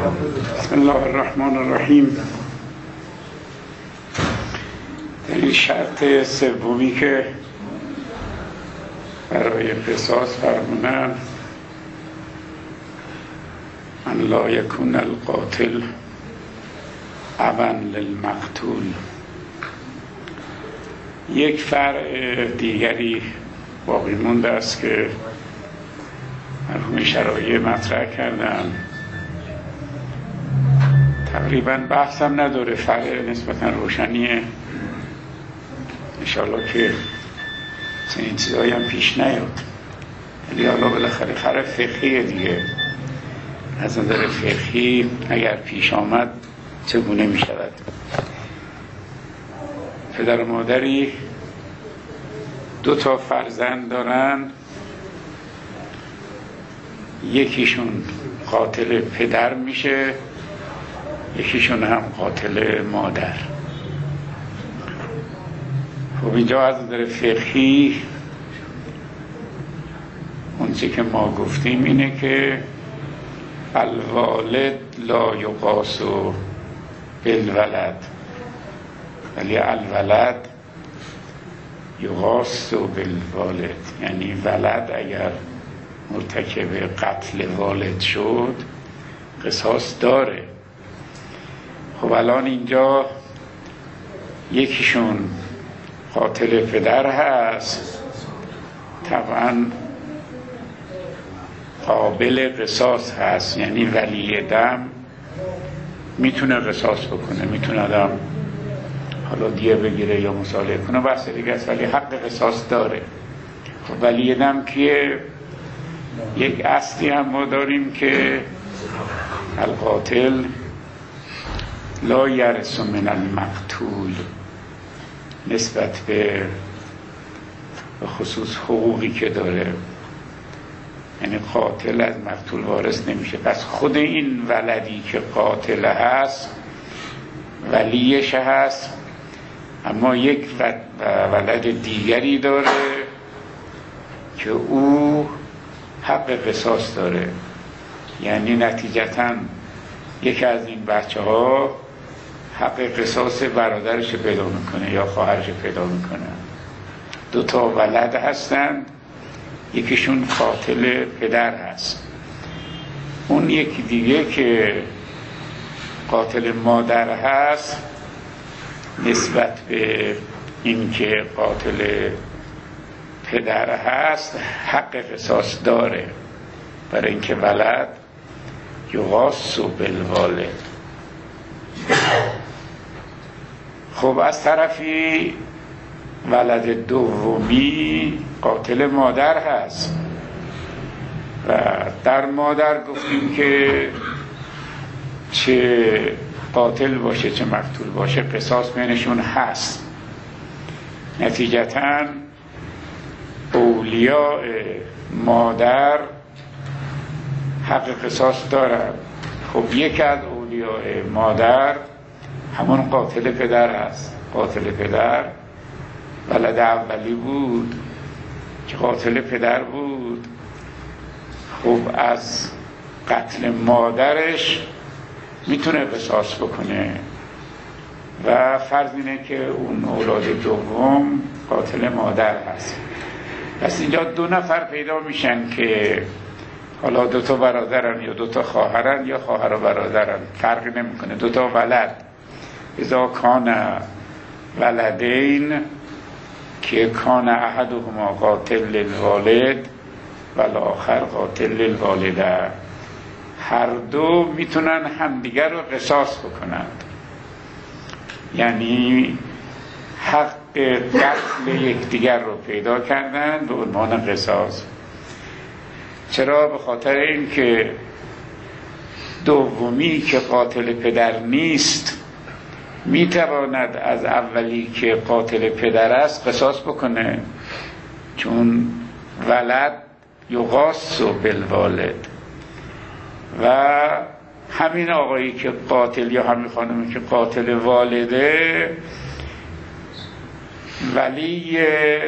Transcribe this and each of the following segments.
بسم الله الرحمن الرحیم. در این شرط سومی که برای قصاص فرمودن ان لا یکون القاتل ابا للمقتول، یک فرع دیگری باقی مونده است که مرحوم شرایع مطرح کردن. تقریبا بحثم نداره، فرع نسبتا روشنیه، انشاءالله که چنین چیزایی هم پیش نیاد. ولی حالا بالاخره فرع فقهیه دیگه، از نظر فقهی اگر پیش آمد چگونه می شود؟ پدر و مادری 2 فرزند دارن، یکیشون قاتل پدر میشه، یکیشون هم قاتل مادر. خب اینجا از نظر فقهی اون چی که ما گفتیم اینه که الوالد لا یقاس بالولد، ولی الولد یقاس بالوالد، یعنی ولد اگر مرتکب قتل والد شد قصاص داره. خب الان اینجا یکیشون قاتل پدر هست، طبعا قابل قصاص هست، یعنی ولی دم میتونه قصاص بکنه، میتونه آدم حالا دیه بگیره یا مصالحه کنه، بحث دیگه است، ولی حق قصاص داره. خب ولی دم که یک اصلی هم ما داریم که القاتل لا یرث من المقتول، نسبت به خصوص حقوقی که داره، یعنی قاتل از مقتول وارث نمیشه. پس خود این ولدی که قاتل هست ولیش هست، اما یک ولد دیگری داره که او حق قصاص داره، یعنی نتیجتاً یکی از این بچه ها حق قصاص برادرش پیدا میکنه یا خواهرش پیدا میکنه. 2 ولد هستند، یکیشون قاتل پدر هست، اون یکی دیگه که قاتل مادر هست نسبت به این که قاتل پدر هست حق قصاص داره، برای اینکه ولد یقاس بالوالد. خب از طرفی ولد دومی قاتل مادر هست و در مادر گفتیم که چه قاتل باشه چه مقتول باشه قصاص بینشون هست، نتیجتاً اولیاء مادر حق قصاص دارن. خب یک از اولیاء مادر همون قاتل پدر هست. قاتل پدر ولد اولی بود که قاتل پدر بود، خب از قتل مادرش میتونه قصاص بکنه و فرض اینه که اون اولاد دوم قاتل مادر هست. پس اینجا 2 نفر پیدا میشن که حالا 2 برادرن یا 2 خواهرن یا خواهر و برادرن، فرقی نمیکنه، 2 ولد. اذا کان ولدین که کان احدهما قاتل للوالد و الاخر قاتل للوالده، هر 2 میتونن همدیگر رو قصاص بکنند، یعنی حق قتل یکدیگر رو پیدا کردن به عنوان قصاص. چرا؟ به خاطر این که دومی که قاتل پدر نیست میتواند از اولی که قاتل پدر است قصاص بکنه، چون ولد یقاس بالوالد. و همین آقایی که قاتل یا همین خانمی که قاتل والده ولی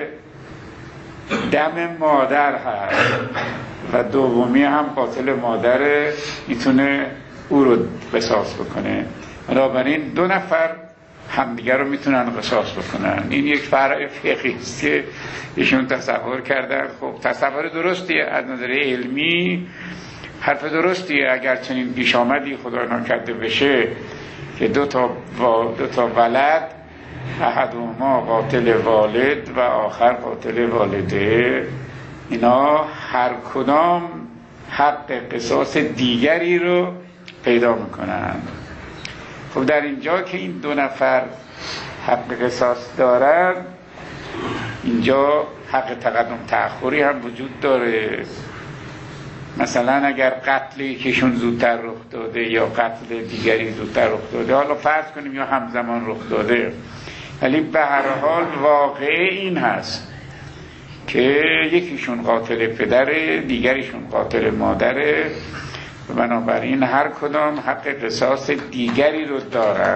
دم مادر هست و دومی هم قاتل مادره، میتونه او رو قصاص بکنه. بنابراین دو نفر همدیگر رو میتونن قصاص بکنن. این یک فرع فقهی است که ایشون تصور کردن. خب تصور درستیه از نظر علمی، حرف درستیه. اگر چنین پیش آمدی خدا نکرده بشه که دو تا ولد، احدهما قاتل والد و آخر قاتل والده، اینا هر کدام حق قصاص دیگری رو پیدا میکنن. خب در اینجا که این دو نفر حق قصاص دارن، اینجا حق تقدم تأخری هم وجود داره. مثلا اگر قتل یکیشون زودتر رخ داده یا قتل دیگری زودتر رخ داده، حالا فرض کنیم یا همزمان رخ داده، ولی به هر حال واقعه این هست که یکیشون قاتل پدره، دیگریشون قاتل مادره، و بنابراین هر کدام حق قصاص دیگری رو دارن.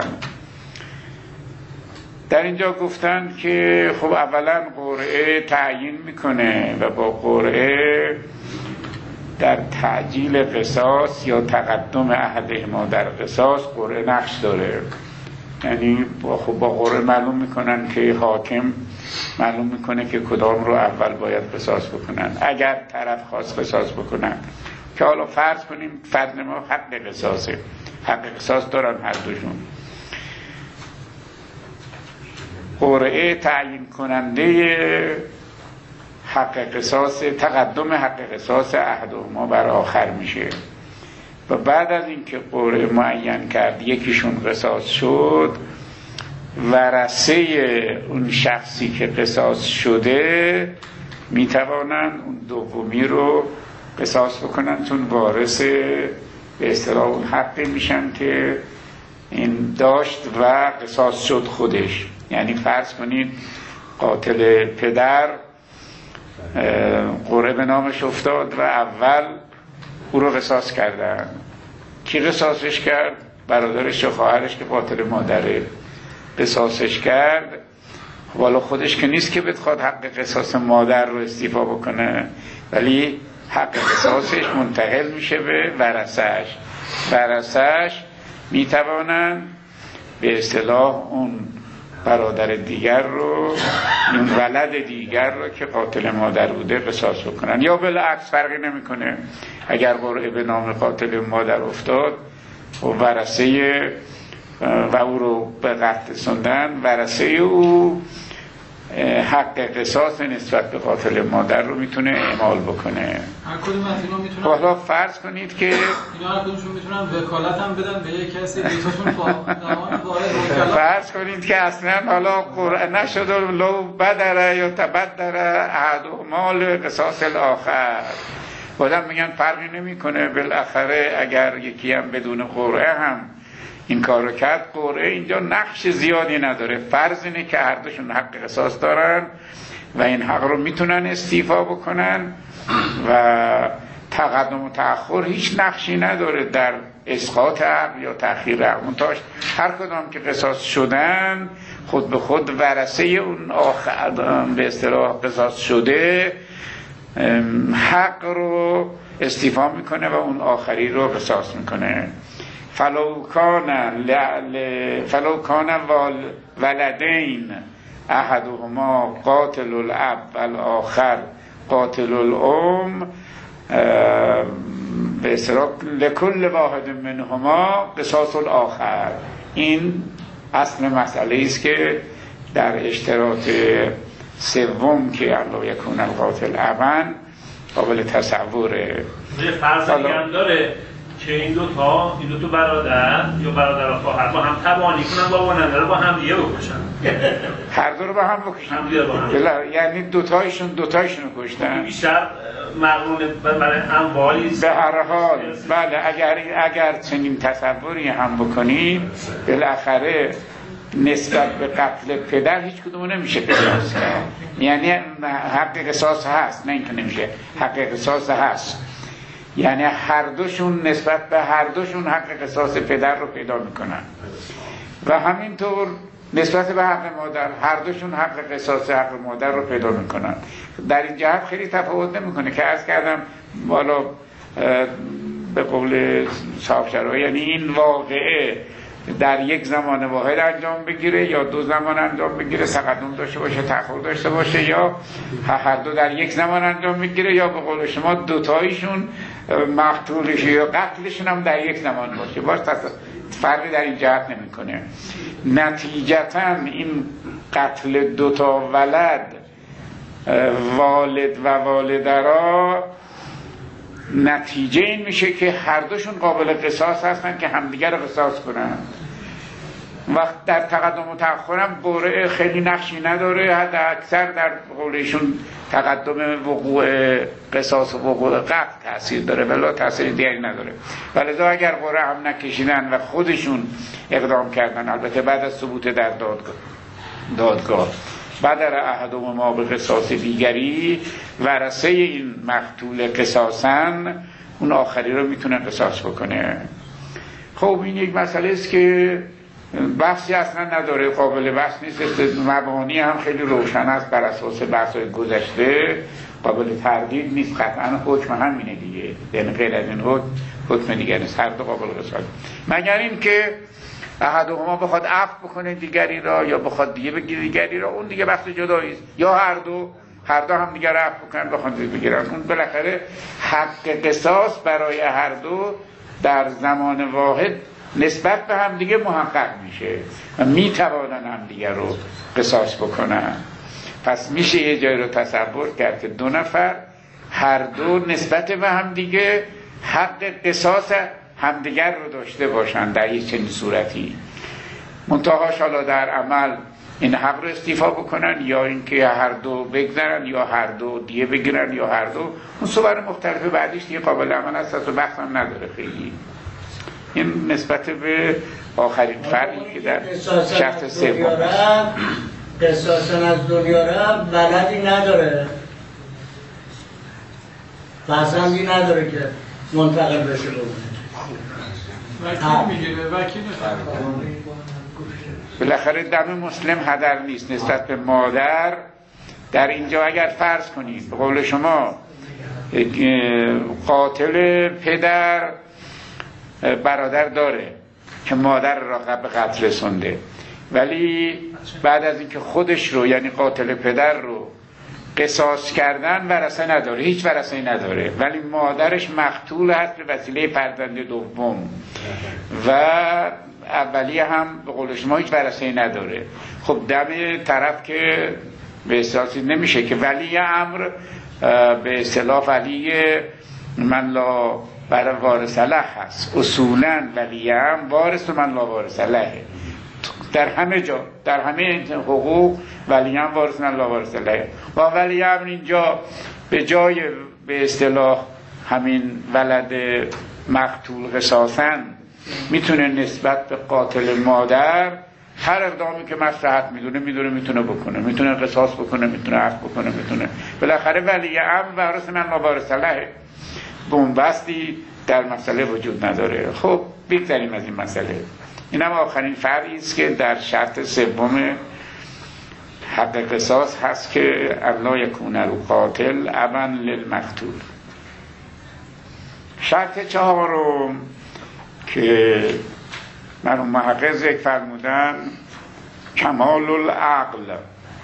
در اینجا گفتن که خب اولا قرعه تعیین میکنه و با قرعه در تعجیل قصاص یا تقدم احدهما در قصاص قرعه نقش داره. یعنی خب با قرعه معلوم میکنن که حاکم معلوم میکنه که کدام رو اول باید قصاص بکنن اگر طرف خواست قصاص بکنن. که حالا فرض کنیم فرد ما حق قصاصه، حق قصاص دارن هر دوشون. قرعه تعیین کننده حق قصاص، تقدم حق قصاص احدهما بر آخر میشه. و بعد از اینکه قرعه معین کرد یکیشون قصاص شد، ورثه اون شخصی که قصاص شده میتوانن اون دومی رو قصاص بکنن، چون وارث به اصطلاح اون حقی میشن که این داشت و قصاص شد خودش. یعنی فرض کنید قاتل پدر قرعه به نامش افتاد و اول او رو قصاص کردن. کی قصاصش کرد؟ برادرش و خواهرش که قاتل مادره قصاصش کرد. والا خودش که نیست که بخواد حق قصاص مادر رو استیفا بکنه، ولی حق قصاصش منتقل میشه به ورثه‌اش میتوانن به اصطلاح اون برادر دیگر رو، اون ولد دیگر رو که قاتل مادر بوده قصاص بکنن. یا بالعکس فرقی نمیکنه، اگر قرعه به نام قاتل مادر افتاد و ورثه و او رو به قتل رسوندن، ورثه او حق قصاص نسبت به قاتل مادر رو میتونه اعمال بکنه. هر کدوم از اینا میتونن، حالا فرض کنید که اینا هر کدومشون میتونن وکالت هم بدن به یک کسی، دوتاشون زمان وارد وکالت. فرض کنید که اصلا حالا قرعه نشد و لو بدره یا تبدره احدهما لقصاص الاخر، بازم میگن فرقی نمیکنه. بالاخره اگر یکی هم بدون قرعه هم این کارو کرد، قرعه اینجا نقش زیادی نداره. فرض اینه که هر دوشون حق قصاص دارن و این حق رو میتونن استیفا بکنن و تقدم و تأخر هیچ نقشی نداره در اسقاط حق یا تأخیر حق. منتهاش هر کدام که قصاص شدن خود به خود ورثه اون آخر به اصطلاح قصاص شده حق رو استیفا میکنه و اون آخری رو قصاص میکنه. فلو کان ولدین احدهما قاتل الاب والآخر قاتل الام به اصطلاح لکل واحد منهما قصاص الاخر. این اصل مسئله است که در اشتراط سوم که الله یکون القاتل ابا قابل تصوره. فرض هم داره که این دو تا برادر یا برادر و خواهر با هم تبانی کنن، بابا رو با هم دیگه بکشن، هر دو رو با هم بکشن. یعنی دوتایشون رو کشتن. بیشتر مقرون برای اموالی به هر حال. بله اگر چنین تصوری هم بکنیم، بالاخره نسبت به قتل پدر هیچ کدوم نمیشه قصاص کرد. یعنی حق قصاص هست، نه اینکه نمیشه، حق قصاص هست. یعنی هر دوشون نسبت به هر دوشون حق قصاص پدر رو پیدا میکنن و همینطور نسبت به حق مادر هر دوشون حق قصاص حق مادر رو پیدا میکنن. در این جهت خیلی تفاوت نمیکنه که عرض کردم بالا به قول صاحب‌شرح یعنی این واقعه در یک زمان واحد انجام بگیره یا دو زمان انجام بگیره، تقدم داشته باشه تأخر داشته باشه، یا هر دو در یک زمان انجام بگیره، یا به قول شما دوتایشون مقتولش یا قتلشون هم در یک زمان باشه. باز فرقی در این جهت نمیکنه. نتیجتاً این قتل دوتا ولد، والد و والده را، نتیجه این میشه که هر دوشون قابل قصاص هستن که همدیگر رو قصاص کنن. وقت در تقدم و تأخرم قرعه خیلی نقشی نداره، حتی اکثر در قولشون تقدم وقوع قصاص و وقوع قتل تأثیر داره ولی تأثیر دیگری نداره. ولذا اگر قرعه هم نکشیدن و خودشون اقدام کردن، البته بعد از ثبوت در دادگاه بدر احدهما به قصاص دیگری، ورثه این مقتول قصاصن اون آخری رو میتونه قصاص بکنه. خب این یک مسئله است که بحثی اصلا نداره، قابل بحث نیست، مبانی هم خیلی روشن است بر اساس بحث‌های گذشته، قابل تردید نیست. قطعا حکم همینه دیگه، یعنی غیر از این حکم دیگه نیست، هر دو قابل قصاص، مگر این که احدهما بخواد عفو بکنه دیگری را یا بخواد دیگه بگیره دیگری را، اون دیگه بحث جدایی است، یا هر دو هم دیگه عفو بکنن بخواد بگیرن. اون بالاخره حق قصاص برای هر دو در زمان واحد نسبت به هم دیگه محقق میشه و میتوانن هم دیگه رو قصاص بکنن. پس میشه یه جای رو تصور کرد که دو نفر هر دو نسبت به هم دیگه حق قصاص همدیگر رو داشته باشن در یک چنین صورتی. منتهاش حالا در عمل این حق رو استیفا بکنن یا اینکه هر دو بگذرن یا هر دو دیگه بگیرن یا هر دو، اون صور مختلفه بعدیش دیگه قابل عمل است و بحث هم نداره خیلی. این نسبت به آخرین فرقی که در شرط سوم قصاصا از دنیا را ولدی نداره، فرزندی نداره که منتقل بشه بمونه. وکیل میگیره، وکیل بالاخره دم مسلم هدر نیست نسبت به مادر. در اینجا اگر فرض کنید به قول شما قاتل پدر برادر داره که مادر را به قتل رسونده، ولی بعد از اینکه خودش رو یعنی قاتل پدر رو قصاص کردن ورثه نداره، هیچ ورثه‌ای نداره، ولی مادرش مقتول هست به وسیله فرزند دوم و اولیه هم به قول شما هیچ ورثه‌ای نداره. خب دم طرف که به اصطلاح نمیشه که ولی امر به اصطلاح ولی من لا برای وارث له هست، اصولا ولی هم وارث من لا وارث له، در همه جا در همه حقوق ولی هم وارث من لا وارث له. و ولی هم اینجا به جای به اصطلاح همین ولد مقتول قصاصن میتونه نسبت به قاتل مادر هر اقدامی که مصلحت میدونه میتونه بکنه، میتونه قصاص بکنه، میتونه عفو بکنه، میتونه بالاخره ولی امر وارث من لا وارث له، بنبستی در مسئله وجود نداره. خب بگذاریم از این مسئله. این هم آخرین فرقی است که در شرط سوم حق قصاص هست که الا یکون القاتل ابا للمقتول. شرط چهارم که مرحوم محقق ذکر فرمودن کمال العقل.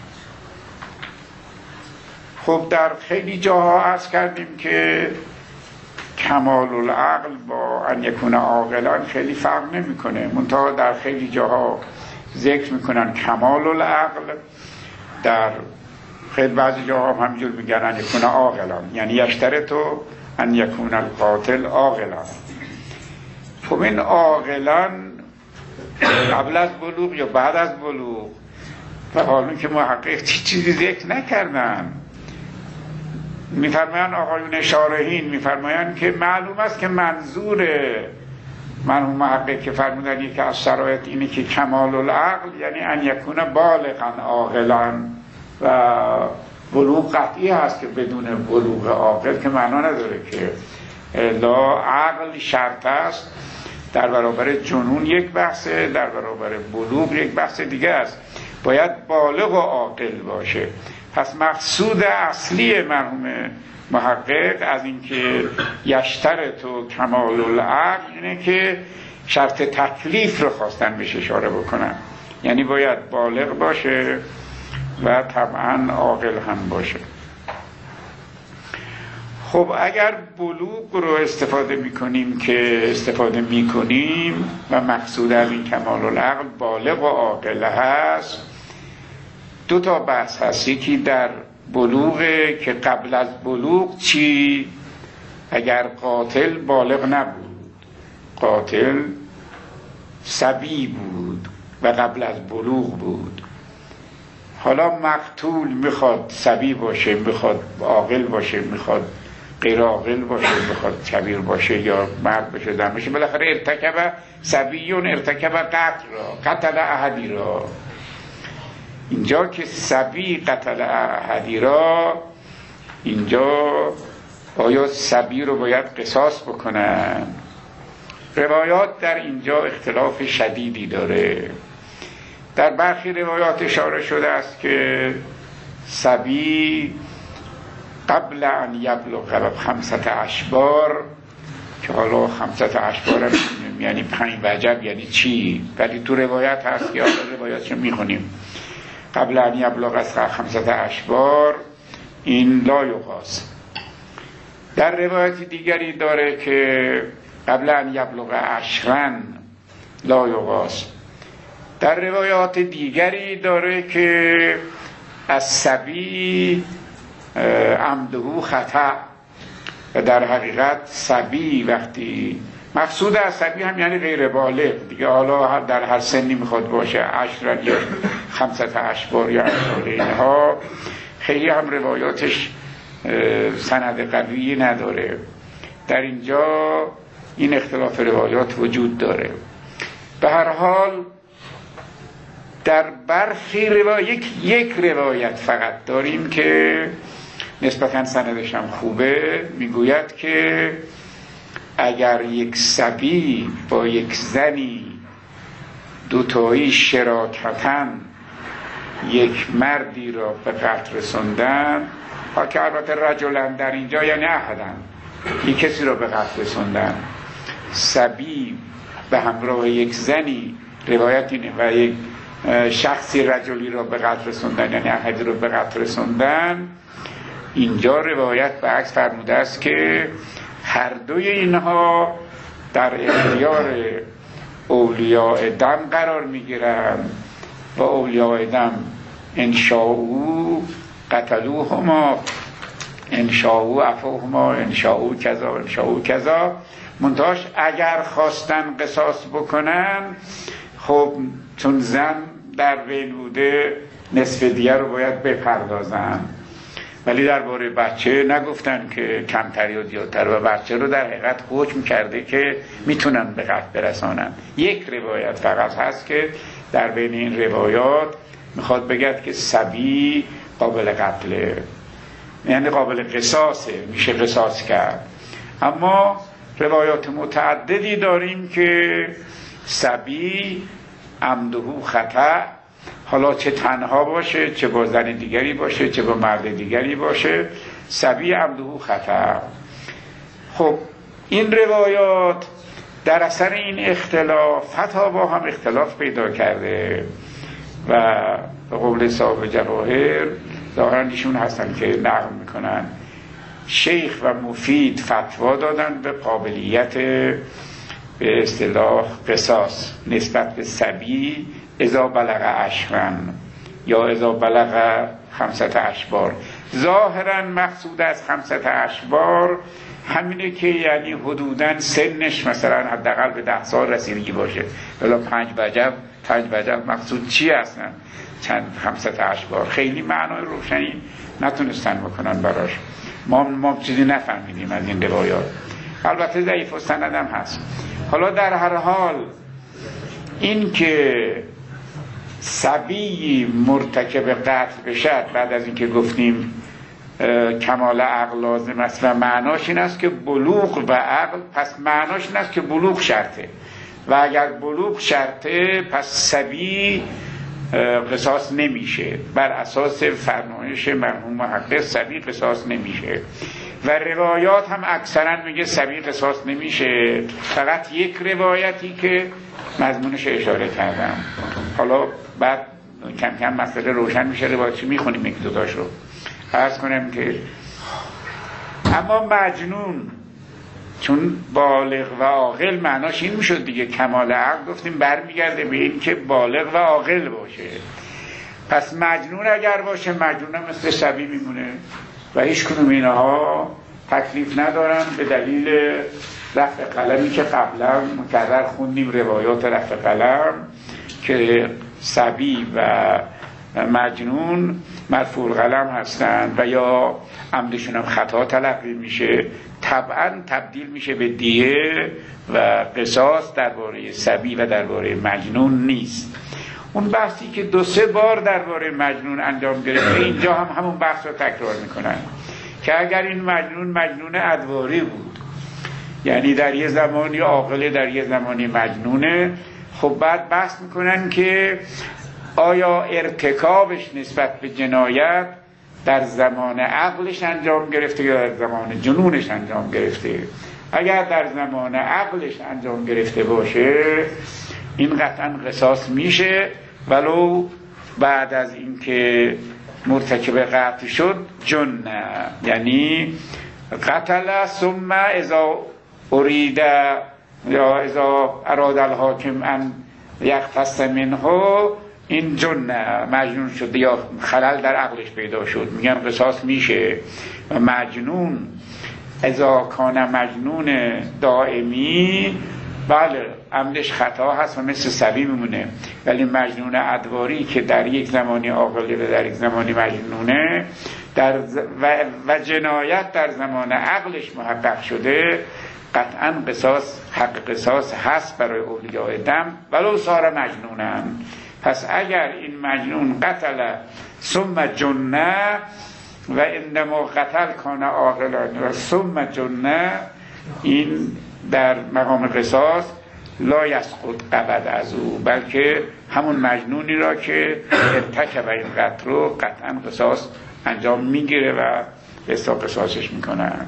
خب در خیلی جاها عرض کردیم که کمال العقل با ان یکون عاقلا خیلی فرق نمیکنه، منتها در خیلی جاها ذکر میکنن کمال العقل، در خیلی بعضی جاها هم همینجور میگن ان یکون عاقلا، یعنی یشترطو ان یکون القاتل عاقلا. خب این عاقلا قبل از بلوغ یا بعد از بلوغ؟ و حالا که محقق چیزی ذکر نکردن. میفرمایند آقایون شارحین میفرمایند که معلوم است که منظور مرحوم محقق که فرمودن یکی از شرایط اینه که کمال العقل یعنی ان یکون بالغا عاقلا، و بلوغ قطعی هست که بدون بلوغ عاقل که معنا نداره که لا عقل شرط است. در برابر جنون یک بحثه، در برابر بلوغ یک بحث دیگه است، باید بالغ و عاقل باشه. پس مقصود اصلی مرحوم محقق از اینکه یشترط و کمال العقل اینه که شرط تکلیف رو خواستن بهش اشاره بکنن، یعنی باید بالغ باشه و طبعا عاقل هم باشه. خب اگر بلوغ رو استفاده میکنیم و مقصود از این کمال العقل بالغ و عاقل هست، دو تا بحث هست. یکی در بلوغه که قبل از بلوغ چی؟ اگر قاتل بالغ نبود، قاتل صبی بود و قبل از بلوغ بود، حالا مقتول میخواد صبی باشه، میخواد عاقل باشه، میخواد غیر عاقل باشه، میخواد کبیر باشه یا مرد باشه زن باشه، بالاخره ارتکب صبیون ارتکب قتل احدی را. اینجا که صبی قتل احدی را، اینجا آیا صبی رو باید قصاص بکنن؟ روایات در اینجا اختلاف شدیدی داره. در برخی روایات اشاره شده است که صبی قبل ان یبلغ 5 اشبار، که حالا 5 اشبار یعنی 5 وجب یعنی چی، ولی تو روایت هست که حالا روایاتشو میخونیم، قبل ان یبلغ از 5 اشبار این لا یقاس. در روایت دیگری داره که قبل ان یبلغ 10 لا یقاس. در روایات دیگری داره که از صبی عمده خطا، و در حقیقت صبی وقتی مقصود از صبی هم یعنی غیر بالغ دیگه، حالا در هر سنی میخواد باشه، 10 یا 5 اشبار یا امثال اینها، خیلی هم روایاتش سند قوی نداره. در اینجا این اختلاف روایات وجود داره. به هر حال در برخی یک روایت فقط داریم که نسبتاً سندش هم خوبه، میگوید که اگر یک صبی با یک زنی دوتایی شراکتاً یک مردی را به قتل رسوندن، که البته رجلن در اینجا یعنی احدن، یک کسی را به قتل رسوندن، صبی به همراه یک زنی، روایت اینه، و یک شخصی رجلی را به قتل رسوندن یعنی احدی را به قتل رسوندن، اینجا روایت به عکس فرموده است که هر دوی اینها در اختیار اولیاء دم قرار میگیرند و اولیاء دم انشاءو قتلوهما انشاءو عفوهما انشاءو کذا انشاءو کذا، منتهاش اگر خواستن قصاص بکنن، خب چون زن در بین بوده نصف دیگر رو باید بپردازن، ولی درباره بچه نگفتن که کمتر یا زیادتر، و بچه رو در حقیقت حکم کرده که میتونن به قتل برسانن. یک روایت فقط هست که در بین این روایات میخواد بگه که صبی قابل قتله، یعنی قابل قصاصه، میشه قصاص کرد. اما روایات متعددی داریم که صبی عمده خطا، حالا چه تنها باشه، چه با زن دیگری باشه، چه با مرد دیگری باشه، صبی عمده خطا. خب این روایات در اثر این اختلاف فتاوا هم اختلاف پیدا کرده و به قول صاحب جواهر ظاهرا ایشون هستن که نقل میکنن، شیخ و مفید فتوا دادن به قابلیت به اصطلاح قصاص نسبت به صبی اذا بلغ 10 یا اذا بلغ 5 اشبار. ظاهرا مقصود از 5 اشبار همینه که یعنی حدوداً سنش مثلا حداقل به 10 سال رسیدگی باشه، ولی 5 وجب مقصود چی هستن؟ چند 5 اشبار خیلی معنای روشنی نتونستن بکنن براش. ما چیزی نفهمیدیم از این روایات، البته ضعیف و سند هم هست. حالا در هر حال این که صبی مرتکب قتل بشد بعد از اینکه گفتیم کمال عقل لازم است و معناش این است که بلوغ و عقل، پس معناش این است که بلوغ شرطه، و اگر بلوغ شرطه پس صبی قصاص نمیشه، بر اساس فرمایش مرحوم محقق صبی قصاص نمیشه. و روایات هم اکثرا میگه صبی قصاص نمیشه، فقط یک روایتی که مضمونش اشاره کردم. حالا بعد کم کم مسئله روشن میشه، روایتش میخونیم یک دوتاش رو. عرض کنم که اما مجنون چون بالغ و عاقل معناش این میشد دیگه، کمال عقل گفتیم برمیگرده به این که بالغ و عاقل باشه. پس مجنون اگر باشه، مجنون هم مثل صبی میمونه و هیچ کدوم اینها تکلیف ندارن، به دلیل رفع قلمی که قبلا مکرر خوندیم، روایات رفع قلم که صبی و مجنون مرفوع قلم هستند و یا عمدشون هم خطا تلقی میشه، طبعا تبدیل میشه به دیه و قصاص درباره صبی و درباره مجنون نیست. اون بحثی که 2-3 بار درباره مجنون انجام گرفته، اینجا هم همون بحث رو تکرار میکنن که اگر این مجنون ادواری بود، یعنی در یه زمانی عاقله در یه زمانی مجنونه، خب بعد بحث میکنن که آیا ارتکابش نسبت به جنایت در زمان عقلش انجام گرفته یا در زمان جنونش انجام گرفته. اگر در زمان عقلش انجام گرفته باشه این قطعا قصاص میشه، ولو بعد از اینکه مرتکب قتل شد جنه، یعنی قتل ثم اذا ارید یا اذا اراد الحاکم ان یقتص منه، این جنه مجنون شد یا خلل در عقلش پیدا شد، میگن قصاص میشه. و مجنون اذا کان مجنون دائمی، بله عمدش خطا هست و مثل صبی میمونه، ولی مجنون ادواری که در یک زمانی عاقله و در یک زمانی مجنونه و جنایت در زمان عقلش محقق شده، قطعا قصاص حق قصاص هست برای اولیاء دم ولو صار مجنونن. پس اگر این مجنون قتل ثم جنه و اندما قتل کان عاقلان و ثم جنه، این در مقام قصاص لا یسقط قبض از او، بلکه همون مجنونی را که ارتکب این قتل رو قطعا قصاص انجام میگیره و قصاصش میکنن.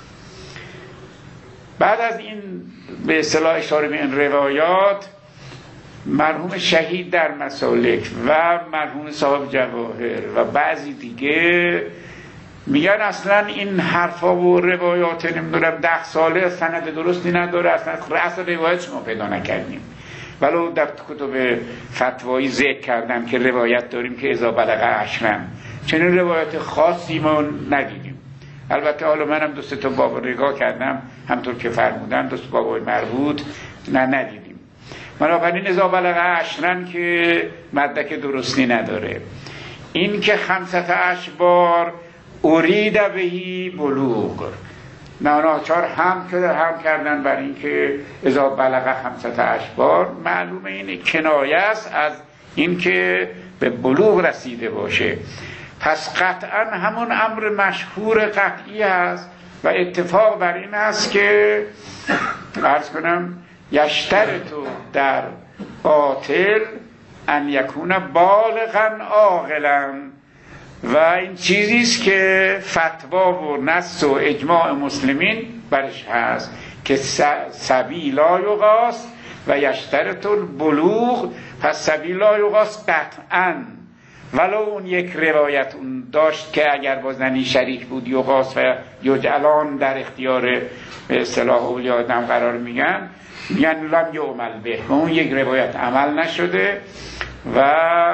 بعد از این به اصطلاح اشاره به این روایات، مرحوم شهید در مسالک و مرحوم صاحب جواهر و بعضی دیگه میگن اصلا این حرفا و روایات نمیدونم 10 ساله سند درستی نداره، اصلا رأس روایت ما پیدا نکردیم. ولو در کتب فتوایی ذکر کردم که روایت داریم که اذا بلغ عشرن، چنین روایت خاصی ما ندیدیم. البته حالا منم 2-3 تا باب نگاه کردم، همطور که فرمودن 2 بابای مربوط ندیدیم. بنابراین اذا بلغ عشرن که مدرک درستی نداره. این که 15 بار ارید بهی بلوغ، ناچار هم کردن بر این که اذا بلغ 15 بار، معلومه اینه کنایه است از این که به بلوغ رسیده باشه. پس قطعا همون امر مشهور قطعی است و اتفاق بر این است که عرض کنم یشترطو در قاتل ان یکون بالغا عاقلا، و این چیزیست که فتوا و نص و اجماع مسلمین برش هست که صبی لا یقاس و یشترط البلوغ. پس صبی لا یقاس قطعا، ولو اون یک روایت اون داشت که اگر با زنی شریک بود یقاس و یجعلان در اختیار به اصطلاح اولیاء دم قرار میگن لم یعمل به، و اون یک روایت عمل نشده و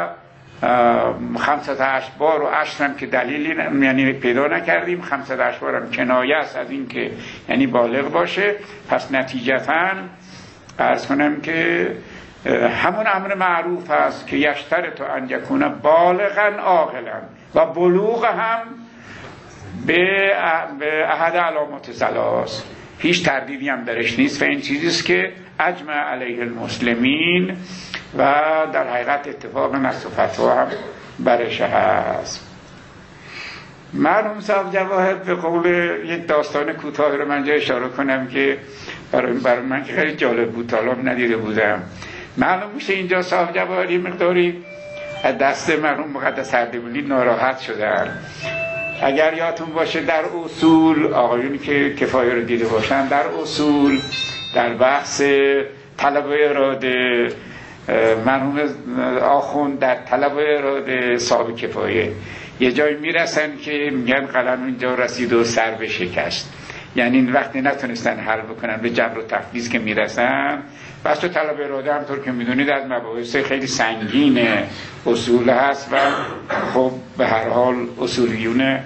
15 بار و 10 هم که دلیلی یعنی پیدا نکردیم. 15 بار هم کنایه است از این که یعنی بالغ باشه. پس نتیجتاً عرض کنم که همون امر معروف است که یشترط ان یکون بالغا عاقلا، و بلوغ هم به احد علامات 3، هیچ تردیدی هم درش نیست و این چیزیست که اجمع علیه المسلمین و در حقیقت اتفاق نص و فتوا هم برش هست. مرحوم صاحب جواهر به قول یک داستان کوتاه رو من جا اشاره کنم که برای من که خیلی جالب بود، طالب ندیده بودم. معلوم میشه اینجا صاحب جواهر یه مقداری از دست مرحوم مقدس اردبیلی ناراحت شدن. اگر یادتون باشه در اصول، آقایونی که کفایه رو دیده باشن، در اصول در بحث طلب و اراده، مرحوم آخوند در طلب و اراده صاحب کفایه یه جایی میرسن که میگن قلم اینجا رسید و سر بشکست. یعنی این وقتی نتونستن حل بکنن به جبر و تفویض که میرسن. بس تو طلب اراده همطور که میدونید از مباحث خیلی سنگین اصول هست و خب به هر حال اصولیون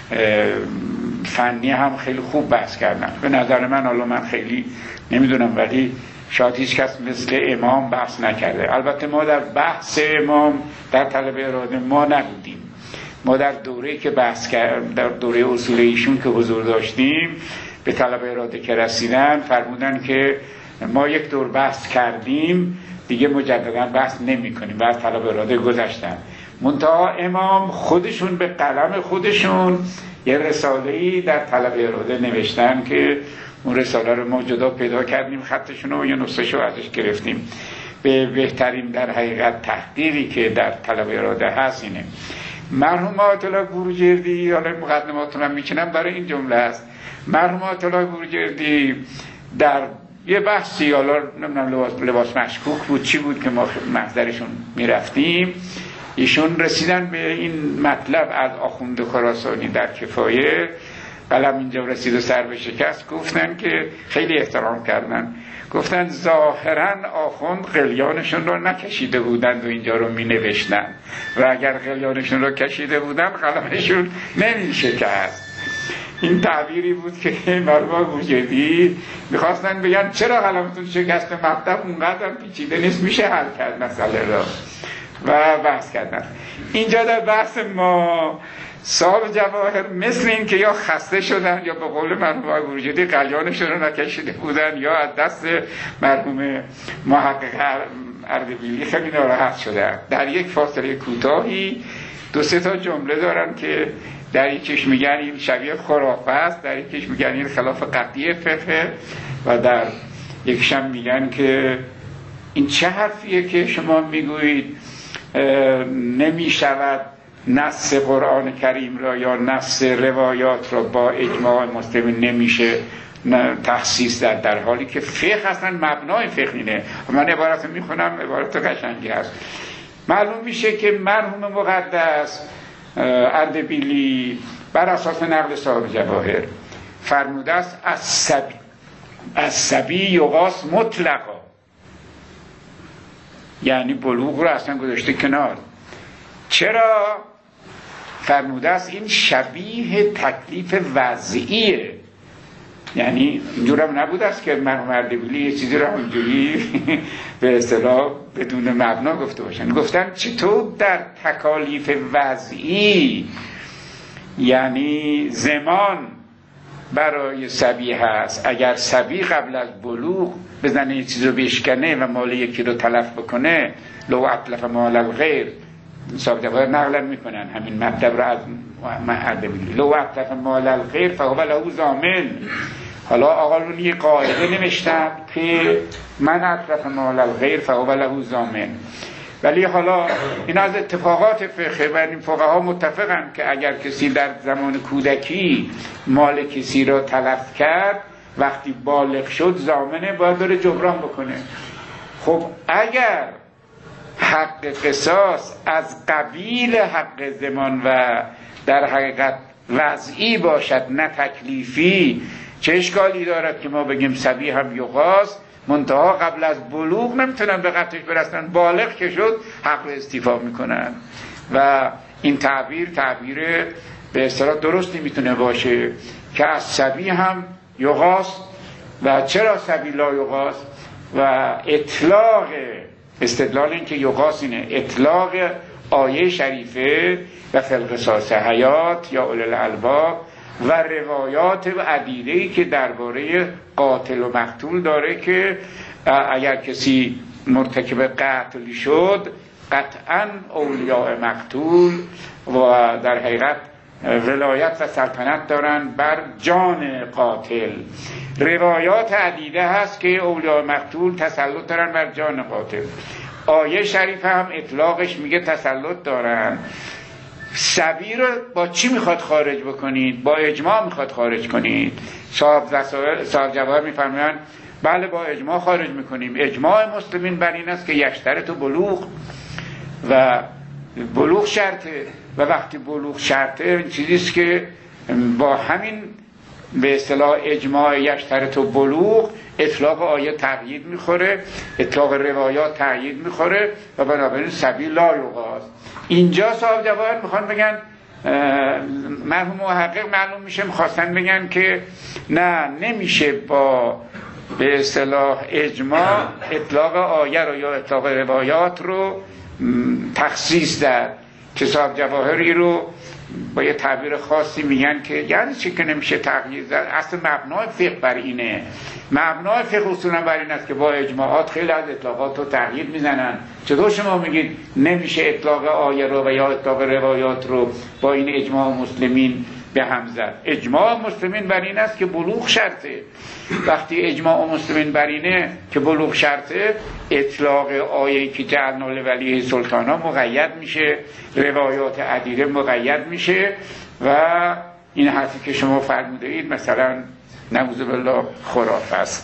فنی هم خیلی خوب بحث کردن. به نظر من، حالا من خیلی نمیدونم ولی شاید هیچ کس مثل امام بحث نکرده. البته ما در بحث امام در طلب اراده ما نبودیم. ما در دوره‌ای که بحث کرد، در دوره اصول ایشون که حضور داشتیم، به طلب اراده که رسیدن فرمودن که ما یک دور بحث کردیم دیگه مجددا بحث نمی کنیم، بعد طلب اراده گذشتن. منتها امام خودشون به قلم خودشون یه رساله‌ای در طلب اراده نوشتن که اون رساله رو ما جدا پیدا کردیم، خطشون رو یه نسخه‌شو ازش گرفتیم. به بهترین در حقیقت تحقیقی که در طلب اراده هست اینه. مرحوم آیت الله بروجردی، حالا مقدماتون هم میکنم برای این جمله است، مرحوم آیت الله بروجردی در یه بحثی، حالا نمیدونم لباس مشکوک بود چی بود که ما محضرشون میرفتیم، ایشون رسیدن به این مطلب از آخوند خراسانی در کفایه، قلم اینجا رسید و سر به شکست. گفتن که خیلی احترام کردن، گفتن ظاهرا آخوند قلیانشون رو نکشیده بودند و اینجا رو می نوشتن و اگر قلیانشون رو کشیده بودند قلمشون نمی شکست. این تعبیری بود که مرحوم بروجردی میخواستن بگن چرا قلمتون شکسته، مطلب اونقدر پیچیده نیست، میشه حل کرد مسئله را و بحث کردن. اینجا در بحث ما صاحب جواهر مثل این که یا خسته شدن یا به قول مرحوم بروجردی قلیانشون رو نکشیده بودن یا از دست مرحوم محقق اردبیلی خیلی ناراحت شدن. در یک فاصله کوتاهی دو سه تا جمله دارن که در یکیش میگن این شبیه خرافه است، در یکیش میگن این خلاف قطعی فقه و در یکیش هم میگن که این چه حرفیه که شما میگویید نمیشود نص قرآن کریم را یا نص روایات را با اجماع مسلمین نمیشه تخصیص داد، در حالی که فقه اصلا مبنای فقه اینه. من عبارت میخونم، عبارت قشنگی هست. معلوم میشه که مرحوم مقدس اردبیلی بر اساس نقل صاحب جواهر فرموده است از صبی یغاث مطلقا، یعنی بلوغ رو اصلا گذاشته کنار. چرا؟ فرموده است این شبیه تکلیف وضعیه، یعنی اینجورم نبوده است که مرحوم اردبیلی یه چیزی رو اینجوری به اصطلاح بدون مبنا گفته باشن. گفتن چطور در تکالیف وضعی، یعنی زمان برای صبی هست، اگر صبی قبل از بلوغ بزنه یه چیز رو بشکنه و مال یکی رو تلف بکنه، لو اتلف مال الغیر، صاحب جواهر نقل میکنن همین مطلب رو از اردبیلی، لو اتلف مال الغیر فهو له ضامن. حالا آقایون یه قاعده نوشتن که من اتلف مال الغیر فهو له ضامن، ولی حالا این از اتفاقات فقهه و این فقها متفقن که اگر کسی در زمان کودکی مال کسی را تلف کرد، وقتی بالغ شد ضامنه، باید بره جبران بکنه. خب اگر حق قصاص از قبیل حق زمان و در حقیقت وضعی باشد نه تکلیفی، چه اشکالی دارد که ما بگیم صبی هم یغاث، منتها قبل از بلوغ نمیتونن به قطعش برسن، بالغ که شد حق رو استیفا میکنن و این تعبیر به اصطلاح درستی میتونه باشه که از صبی هم یغاث. و چرا صبی لا یغاث؟ و اطلاق استدلال این که یغاث اینه اطلاق آیه شریفه و فی القصاص حیات یا اولی الالباب و روایات عدیده‌ای که درباره قاتل و مقتول داره که اگر کسی مرتکب قتل شد قطعاً اولیاء مقتول و در حقیقت ولایت و سلطنت دارن بر جان قاتل. روایات عدیده هست که اولیاء مقتول تسلط دارن بر جان قاتل. آیه شریف هم اطلاقش میگه تسلط دارن. سبی رو با چی میخواد خارج بکنید؟ با اجماع میخواد خارج کنید. صاحب جواهر میفرمایند بله با اجماع خارج میکنیم. اجماع مسلمین بر این است که یشترط و بلوغ و بلوغ شرطه، و وقتی بلوغ شرطه این چیزیست که با همین به اصطلاح اجماع یشترط و بلوغ اطلاق آیه تقیید میخوره، اطلاق روایات تقیید میخوره و بنابراین سبی لا یغاز. اینجا صاحب جواهر میخوان بگن، مرحوم محقق معلوم میشه میخواستن بگن که نه، نمیشه با به اصطلاح اجماع اطلاق آیه رو یا اطلاق روایات رو تخصیص داد، که صاحب جواهری رو با یه تعبیر خاصی میگن که یعنی چی که نمیشه تغییر داد. اصل مبنای فقه بر اینه، مبنای فقه اصولا بر این است که با اجماعات خیلی از اطلاقات رو تغییر میزنن. چطور شما میگید نمیشه اطلاق آیه رو و یا اطلاق روایات رو با این اجماع مسلمین به هم زد؟ اجماع مسلمین بر این است که بلوغ شرطه. وقتی اجماع مسلمین بر اینه که بلوغ شرطه، اطلاق آیه‌ای که جعلنا لولیه سلطانا مقید میشه، روایات عدیده مقید میشه و این حرفی که شما فرموده اید مثلا نعوذ بالله خرافه است.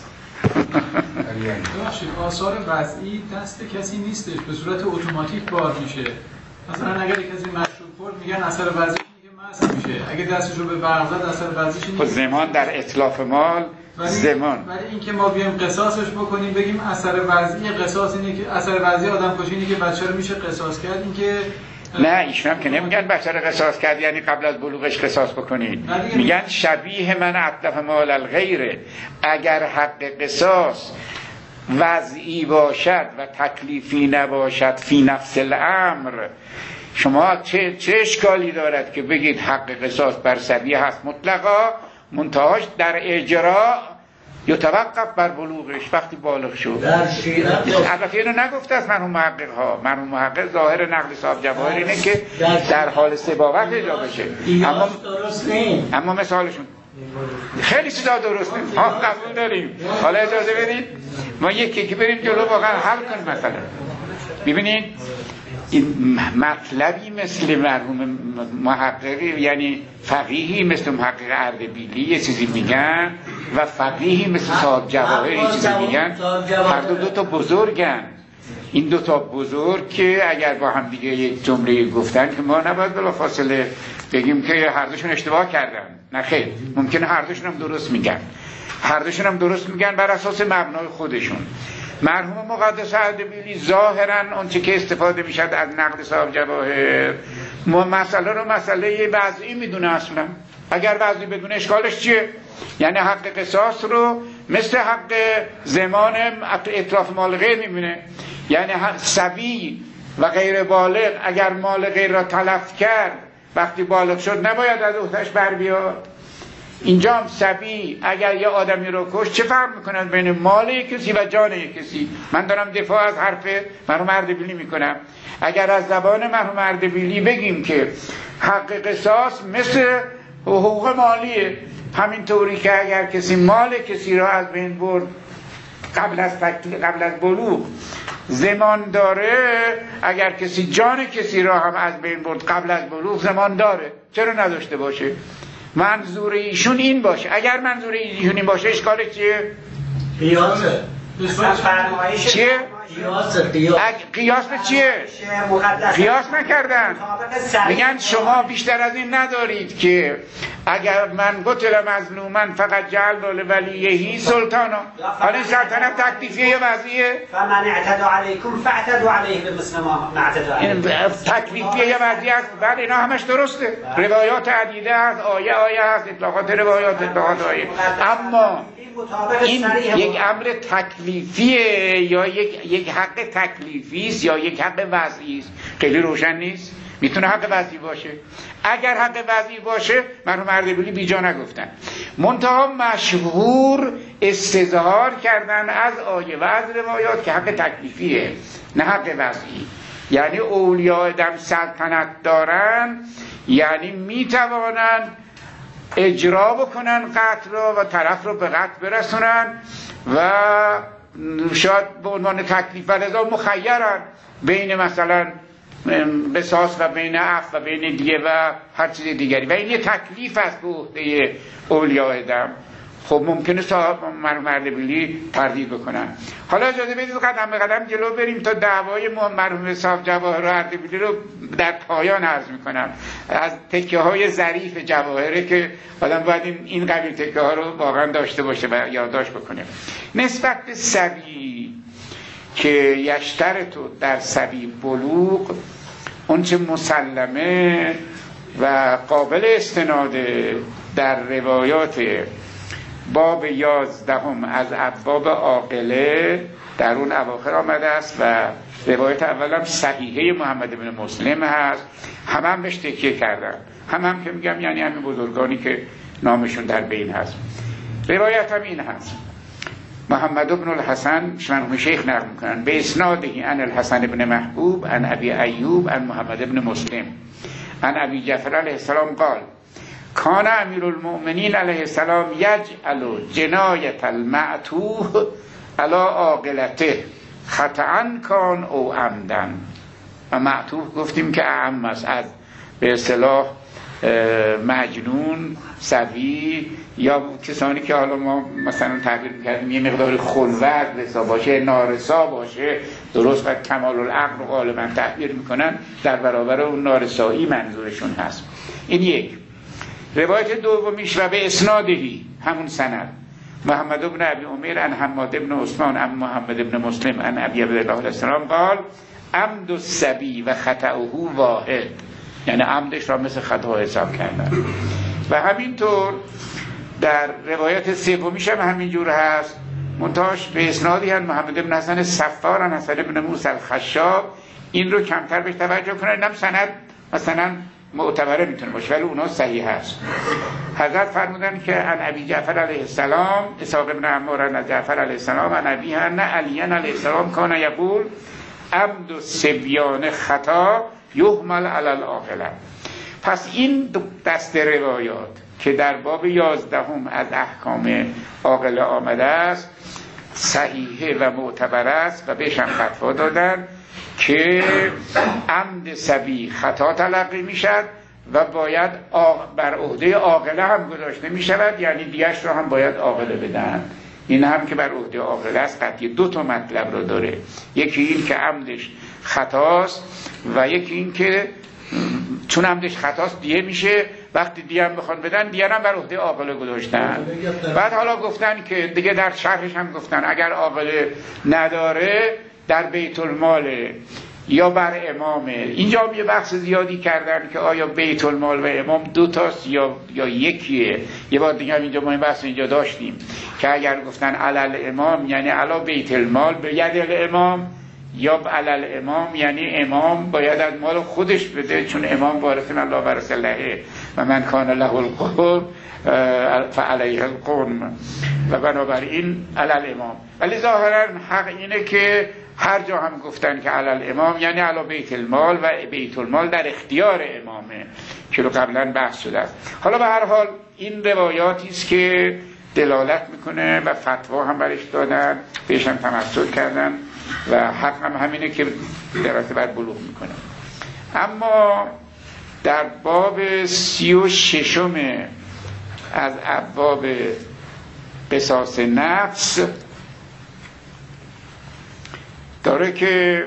ببخشید آثار وضعی دست کسی نیستش، به صورت اتوماتیک بار میشه. مثلا اگر کسی مشروب خورد میگن اثر وضعی میشه، اگه دستش رو به برق زد اثر وضعیش نیست. زمان در اتلاف مال زمان، ولی اینکه ما بیایم قصاصش بکنیم بگیم اثر وضعی قصاص اینه که اثر وضعی آدم کشی اینه که بچه رو میشه قصاص کرد، این که نه ایشون هم که نمیگن بچه رو قصاص کرد یعنی قبل از بلوغش قصاص بکنید، میگن شبیه من اتلف مال الغیره. اگر حق قصاص وضعی باشد و تکلیفی نباشد فی نفس الامر، شما چه اشکالی دارد که بگید حق قصاص بر صبی هست مطلقا، منتهاش در اجرا یتوقف بر بلوغش وقتی بالغ شد. البته اینو نگفته است مرحوم محقق ها. مرحوم محقق ظاهر نقل صاحب جواهر اینه که در حال سباقت اجرا بشه، اما مثالشون خیلی چیزا درست نیست. ها قبول داریم. حالا اجازه بدید ما یکی بریم جلو واقعا حل کنیم. مثلا ببینید این مطلبی مثل مرحوم محققی، یعنی فقیهی مثل محقق اردبیلی یه چیزی میگن و فقیهی مثل صاحب جواهر یه چیزی میگن، هر دو تا بزرگن. این دو تا بزرگ که اگر با هم دیگه یک جمله گفتن که ما نباید بلافاصله بگیم که هر دوشون اشتباه کردن، نه خیر، ممکنه هر دوشون هم درست میگن، هر دوشون هم درست میگن بر اساس مبنای خودشون. مرحوم مقدس اردبیلی ظاهرا اون چه که استفاده میشد از نقد صاحب جواهر مسئله رو مسئله وضعی میدونه. اصلا اگر وضعی بدونه اشکالش چیه؟ یعنی حق قصاص رو مثل حق زمان اطلاف مال غیر میبینه. یعنی صبی و غیر بالغ اگر مال غیر را تلف کرد وقتی بالغ شد نباید از عهده‌اش بر بیاد. اینجا هم صبی اگر یه آدمی رو کش چه فرق میکنه بین مال یک کسی و جان یک کسی؟ من دارم دفاع از حرف مرحوم اردبیلی میکنم. اگر از زبان مرحوم اردبیلی بگیم که حق قصاص مثل حقوق مالیه، همینطوری که اگر کسی مال کسی را از بین برد قبل از بلوغ زمان داره، اگر کسی جان کسی را هم از بین برد قبل از بلوغ زمان داره. چرا نداشته باشه؟ منظور ایشون این باشه. اگر منظور ایشون این باشه اشکالش چیه؟ قیاسه. چیه؟ قیاس به چیه؟ قیاس نکردن. میگن شما بیشتر از این ندارید که اگر من قتل مظلومن فقط جعل لولیه سلطانا. حالا این سلطنت تکلیفیه وضعیه؟ فمن اعتدى علیکم فاعتدوا علیه بمثل ما اعتدى علیکم. تکلیفیه وضعیه است. بعد اینا همش درسته، روایات عدیده هست، آیه هست، اطلاقات روایات، اطلاقات آیه. اما این یک امر تکلیفیه یا یک حق تکلیفی است یا یک حق وضعی است؟ خیلی روشن نیست. میتونه حق وضعی باشه. اگر حق وضعی باشه مرحوم اردبیلی بیجا نگفتن، منتها مشهور استظهار کردن از آیه و از روایات که حق تکلیفیه نه حق وضعی. یعنی اولیاء دم سلطنت دارن، یعنی میتوانن اجرا بکنن قتل رو و طرف رو به قتل برسونن و شاید به عنوان تکلیف و لذا مخیرن بین مثلا قصاص و بین عفو و بین دیگه و هر چیز دیگری و این یه تکلیف است به عهده اولیاء دم. خب ممکنه صاحب مرحوم اردبیلی تردید بکنن. حالا اجازه بدید قدم به قدم جلو بریم تا دعوای مرحوم صاحب جواهر و اردبیلی رو در پایان عرض میکنم. از تکه های ظریف جواهره که آدم باید این قبیل تکه ها رو واقعا داشته باشه و یادداشت بکنه. نسبت به صبی که یشترطو در صبی بلوغ، اون چه مسلمه و قابل استناده در روایات باب 11 از ابواب عاقله در اون اواخر آمده است و روایت اولم صحیحه محمد بن مسلم هست. هم بهش تکیه کردن، هم که میگم یعنی همین بزرگانی که نامشون در بین هست. روایت هم این هست: محمد بن الحسن مرحوم شیخ نقل میکنن به اسناده عن الحسن بن محبوب عن ابی ایوب عن محمد بن مسلم عن ابی جعفر علیه السلام قال کان امیر المؤمنین علیه السلام یجعل جنایت المعتوه علی عاقلته خطأ کان او عمدن. و معتوه گفتیم که اعم است از به اصطلاح مجنون، صبی یا کسانی که حالا ما مثلا تعبیر می‌کردیم یه مقدار خلوت رسا باشه، نارسا باشه، درست و کمال العقل رو غالبا تعبیر میکنن، در برابر اون نارسایی منظورشون هست. این یک. روایت دومیش و به اسنادهی همون سند محمد بن ابی عمیر عن حماد بن عثمان عن محمد بن مسلم عن ابی عبدالله علیه السلام قال عمد الصبی و خطأه واحد، یعنی عمدش را مثل خطا حساب کردن. و همینطور در روایت سومیش هم همینجور هست، منتهاش به اسنادی هم محمد بن حسن صفار عن حسن بن موسی الخشاب. این رو کمتر بهش توجه کنن، اینم سند مثلا معتبره میتونه باشه ولی اونا صحیح هست. حضرت فرمودن که عن ابی جعفر علیه السلام اسحاق بن عمار عن جعفر علیه السلام عن ابی ان علی علیه السلام کان یقول عمد الصبیان خطا یحمل علی العاقله. پس این دست روایات که در باب 11 از احکام عاقله آمده است صحیحه و معتبر است و بهش هم فتوا دادن که عمد صبی خطا تلقی می شد و باید بر عهده عاقله هم گذاشته می شود، یعنی دیگرش رو هم باید عاقله بدن. این هم که بر عهده عاقله است قطعی دو تا مطلب رو داره، یکی این که عمدش خطاست و یکی این که چون عمدش خطاست دیه میشه، وقتی دیه هم بخوان بدن دیه هم بر عهده عاقله گذاشتن. بعد حالا گفتن که دیگه در شرحش هم گفتن اگر عاقله نداره در بیت المال یا بر امامه. اینجا هم یه بحث زیادی کردن که آیا بیت المال و امام دو تاست یا یکیه. یه بار دیگه هم اینجا ما این بحث اینجا داشتیم که اگر گفتن علل امام یعنی علا بیت المال به ید الامام، یا علل امام یعنی امام باید از مال خودش بده چون امام وارث الله و رسوله و من کان له القرب فعلیه القرم و بنابراین علل امام. ولی ظاهرا حق اینه که هر جا هم گفتن که علل امام یعنی علا بیت المال و بیت المال در اختیار امامه که رو قبلا بحث شده است. حالا به هر حال این روایاتی است که دلالت میکنه و فتوا هم برش دادن، بهش هم تمسک کردن و حق هم همینه که درسته بر بلوغ میکنه. اما در باب 36 از ابواب قصاص نفس داره که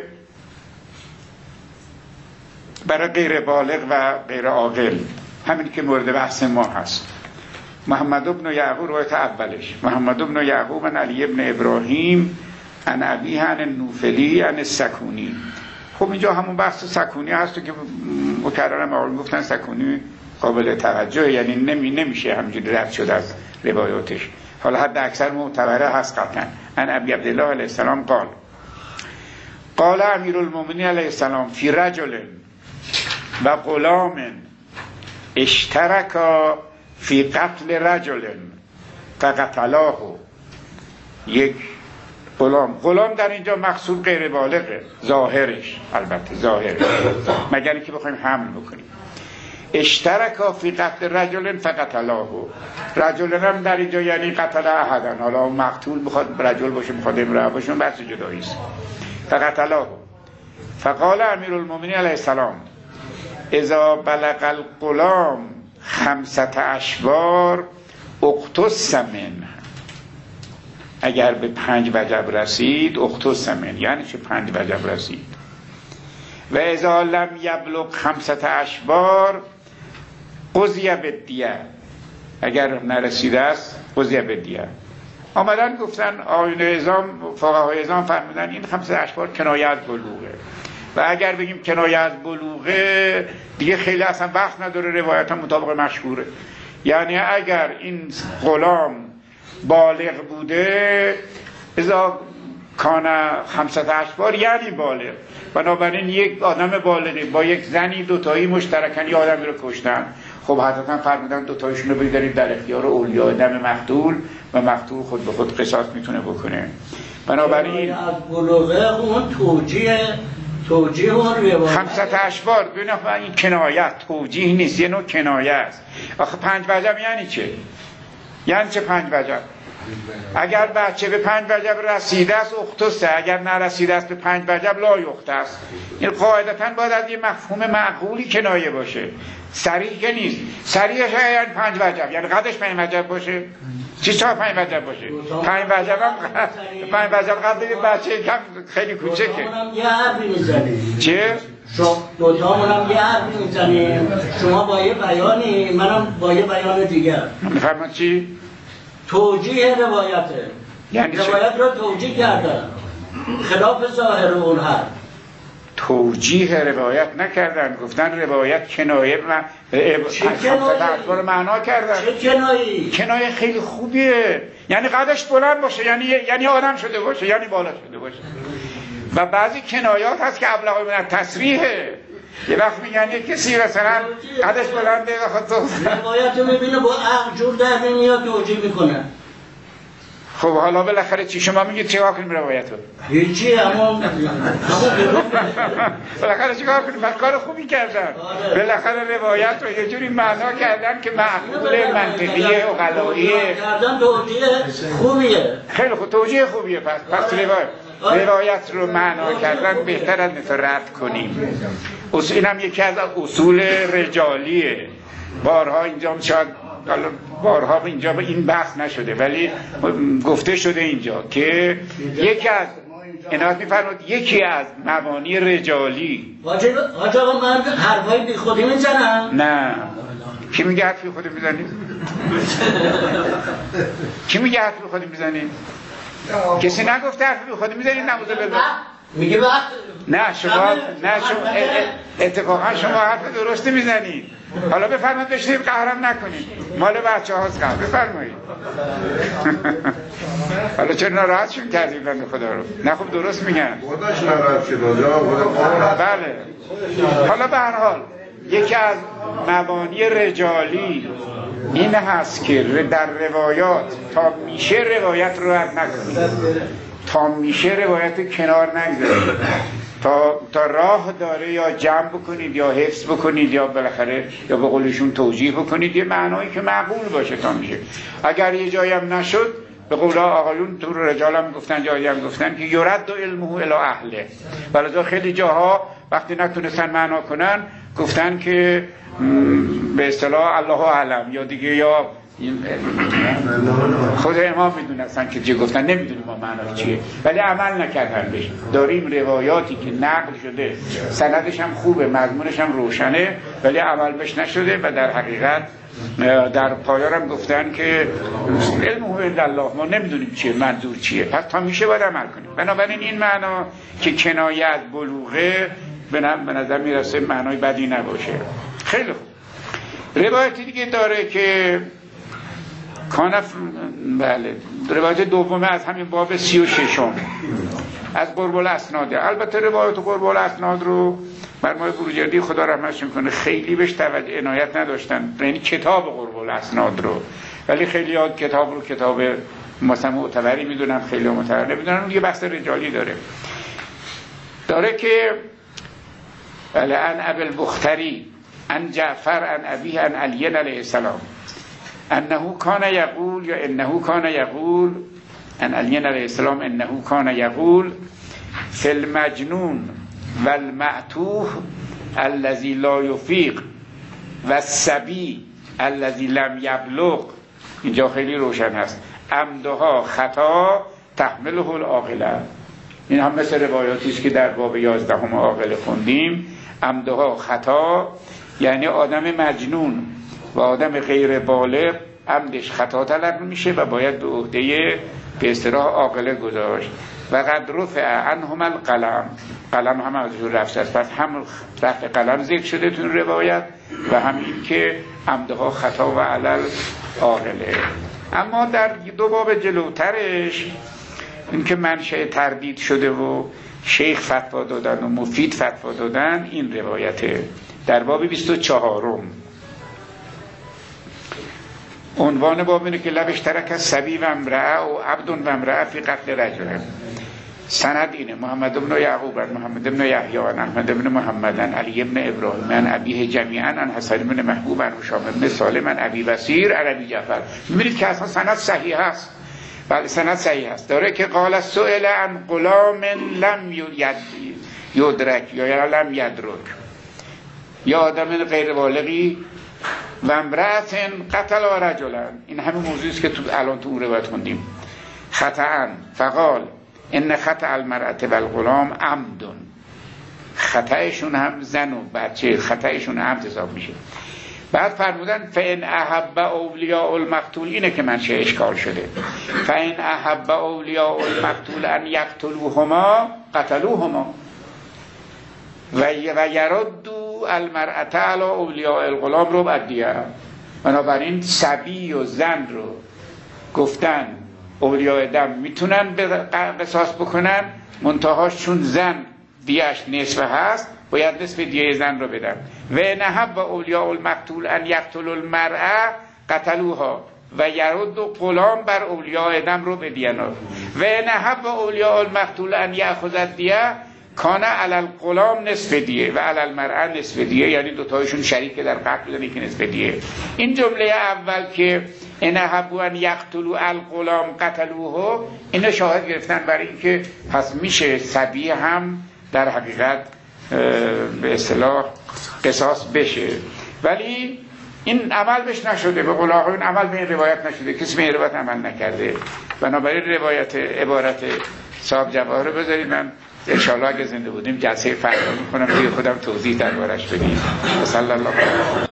برای غیر بالغ و غیر عاقل، همین که مورد بحث ما هست، محمد بن یعقوب روایت اولش محمد بن یعقوب عن علی بن ابراهیم عن ابیه عن النوفلی عن السکونی. خب اینجا همون بحث سکونی هست که مکررم آقایون گفتن سکونی قابل توجه، یعنی نمیشه همینجوری رد شد از روایاتش. حالا حد اکثر معتبره هست قطعا. عن ابی عبدالله علیه السلام قال قال امیر المؤمنین علیه السلام فی رجل و غلام اشترکا فی قتل رجل فقتلاه. یک غلام در اینجا مقصود غیر بالغه، ظاهرش البته ظاهرش مگر اینکه بخوایم حمل بکنیم. اشترکا فی قتل رجل فقتلاه. رجل هم در اینجا یعنی قتل احدن، حالا مقتول بخواد رجل باشه بخواد امرأه باشه بحث جدایی است. فقتلاه فقال امیر المؤمنین علیه السلام اذا بلغ الغلام 5 اشبار اقتص منه، اگر به 5 وجب رسید اقتص منه، یعنی چه 5 وجب رسید. و اذا لم یبلغ 5 اشبار قضی بالدیه، اگر نرسیده است قضی بالدیه. آمدن گفتن آیین اعظام، فقهای اعظام فهمیدن این 5 اشبار کنایه از بلوغه، و اگر بگیم کنایه از بلوغه دیگه خیلی اصلا وقت نداره، روایت هم مطابق مشهوره. یعنی اگر این غلام بالغ بوده اذا کان 5 اشبار یعنی بالغ، بنابراین یک آدم بالغی با یک زنی دوتایی مشترکن یه آدمی رو کشتن، خب حضرت فرمودن دوتایشون رو بگذارید در اختیار اولیاء دم مقتول و مقتول خود به خود قصاص میتونه بکنه. بنابراین از بلوغه اون توجیه اون روایت 5 اشبار ببینید این کنایت توجیه نیست، یه نوع کنایه است. آخه 5 وجب یعنی چه؟ یعنی چه 5 وجب؟ اگر بچه به 5 وجب رسیده است اختصه، اگر نرسیده است به 5 وجب لا یختص. این قاعدتاً باید از یه مفهوم معقولی کنایه باشه، صریح که نیست. صریحش یعنی 5 وجب، یعنی قدش 5 وجب باشه. چی تا 5 وجب باشه؟ 5 وجب هم 5 وجب قبل یه بچه کم خیلی کوچکه. دوتامون هم یه حرفی میزنیم. چه؟ دوتامون هم یه حرفی میزنیم، شما با یه بیانی منم با یه بیان دیگر. میفهمن چی؟ توجیه روایته، یعنی روایت رو توجیه کردن خلاف ظاهر اون حرف. توجیه روایت نکردن، گفتن روایت کنایه رو معنا کردن. چه کنایی؟ کنایه خیلی خوبیه، یعنی قدش بلند باشه، یعنی آدم شده باشه، یعنی بالا شده باشه. و بعضی کنایات هست که ابلغ من التصریحه، یه وقت میگن یک کسی مثلا قدش بلنده و خود تو روایت رو میبینه با عقل جور در نمیاد توجیه میکنه. خب حالا بالاخره چی شما میگید چیکار کنیم روایت رو؟ هیچی، اما بالاخره چیکار کنیم؟ بس کار خوبی کردن، بالاخره روایت رو یه جوری معنا کردن که معقول منطقیه و غلاییه کردن، توجیه خوبیه. خیلی خوب، توجیه خوبیه. پس روایت رو معنا کردن بهتر از مثل رد کنیم. اینم یکی از اصول رجالیه. بارها اینجا شاید بارها اینجا به این بحث نشده ولی گفته شده اینجا که یکی از عنایت می‌فرمایید یکی از مبانی رجالی. حاج آقا من حرفای بی خودی میزنم؟ نه. کی میگه حرف بی خودی میزنی؟ کی میگه حرف بی خودی میزنی؟ کسی نگفته حرف بی خودی میزنی؟ نعوذ بالله. میگه وقت نه شما اتفاقا شما حرف درستی میزنید. حالا بفرمایید بشینید قهرم نکنید، مال بچه هاست قهر. بفرمایید. حالا چرا ناراحتشون کردید بنده خدا رو؟ نه خب درست میگن. خودش ناراحت شد بله. حالا به هر حال یکی از مبانی رجالی این هست که در روایات تا میشه روایت رو رد نکنید، تا میشه روایت کنار نگذارید، تا راه داره یا جمع بکنید یا حفظ بکنید یا بالاخره یا به قولشون توجیه بکنید یه معنایی که معقول باشه تا میشه. اگر یه جایی هم نشد به قول آقایون تو رجال هم گفتن، جایی هم گفتن که یرد علمه الی اهله. ولذا خیلی جاها وقتی نتونستن معنا کنن گفتن که به اصطلاح الله اعلم یا دیگه یا خود امام میدونستن که چی گفتن، نمیدونیم ما معنی چیه ولی عمل نکردن بهش. داریم روایاتی که نقل شده سندش هم خوبه مضمونش هم روشنه ولی عمل بهش نشده و در حقیقت در پایان هم گفتن که علمه عند الله، ما نمیدونیم چیه منظور چیه، پس تا میشه باید عمل کنیم. بنابراین این معنا که کنایه از بلوغه به نظر میرسه معنای بدی نباشه. خیلی خوب. روایتی دیگه داره که بله روایت دومه از همین باب 36 از قرب الاسناده. البته روایت قرب الاسناد رو مرحوم بروجردی خدا رحمتش کنه خیلی بهش توجه عنایت نداشتن، یعنی کتاب قرب الاسناد رو، ولی خیلی ها کتاب رو کتاب مثلا معتبری میدونن، خیلی ها معتبر نمیدونن. یه بحث رجالی داره که بله ان ابی البختری ان جعفر ان ابیه ان علی علیه السلام انه کان یقول یا انه کان یقول ان علی علیه السلام انه کان یقول فی المجنون و المعتوه الذی لا یفیق و الصبی الذی لم یبلغ، اینجا خیلی روشن هست، عمدها خطا تحمله العاقله. این هم مثل روایاتی است که در باب 11 عاقله خوندیم. عمدها خطا یعنی آدم مجنون و آدم غیر بالغ عمدش خطا تلقی میشه و باید به عهده به اصطلاح عاقله گذاشت. و قد رفع عنهم القلم، قلم هم ازشون رفت است، پس هم رفع قلم ذکر شده تو روایت و هم این که عمدها خطا و علل عاقله. اما در دو باب جلوترش این که منشأ تردید شده و شیخ فتوا دادن و مفید فتوا دادن، این روایته در باب 24. عنوان باب اینه که لبش ترک از صبی و امرأه و عبد و امرأه فی قتل رجل. سند اینه: محمد بن یعقوب، محمد بن یحیی، احمد بن محمد، علی بن ابراهیم، عن ابیه جمیعا، عن حسن بن محبوب، عن هشام بن سالم، عن ابی بصیر، عن ابی جعفر. می‌بینید که اصلا سند صحیح است. بله سند صحیح است. داره که قال سئل عن غلام لم یدرک یا لم یدرک، یا آدم غیر بالغی و امرأة قتل رجلا. این همین موضوعی است که تو الان تو روایت خوندیم. خطأ فقال ان خطأ المرأة و الغلام عمد. خطأشون هم زن و بچه خطأشون عمد حساب میشه. بعد فرمودن فإن احب اولیاء المقتول، اینه که منشه اشکال شده. فإن احب اولیاء المقتول ان یقتلوهما قتلوهما و یردوا المرأة علی اولیاء الغلام رو بدیه. بنابراین صبی و زن رو گفتن اولیاء دم میتونن قصاص بکنن، منتهاش چون زن دیهش نصف هست باید نصف دیه زن رو بدن. و نهب اولیاء المقتول ان یقتلوا المرأة قتلوها و یرد غلام بر اولیاء دم رو بدینا. و نهب اولیاء المقتول ان یأخذ الدیه کانه علی الغلام نصف دیه و علی المرأة نصف دیه، یعنی دوتایشون شریک در قتل بودن که نصف دیه. این جمله اول که ان احبوا ان یقتلوا الغلام قتلوه، اینو شاهد گرفتن برای اینکه پس میشه صبی هم در حقیقت به اصطلاح قصاص بشه، ولی این عمل بهش نشده. به قول آقایون عمل به این روایت نشده، کسی به این روایت عمل نکرده. بنابراین روایت عبارت صاحب جواهر رو بذارید، من انشاءالله اگه زنده بودیم جلسه فردا میکنم توی خودم توضیح دربارش بدیم. صلی الله علیه و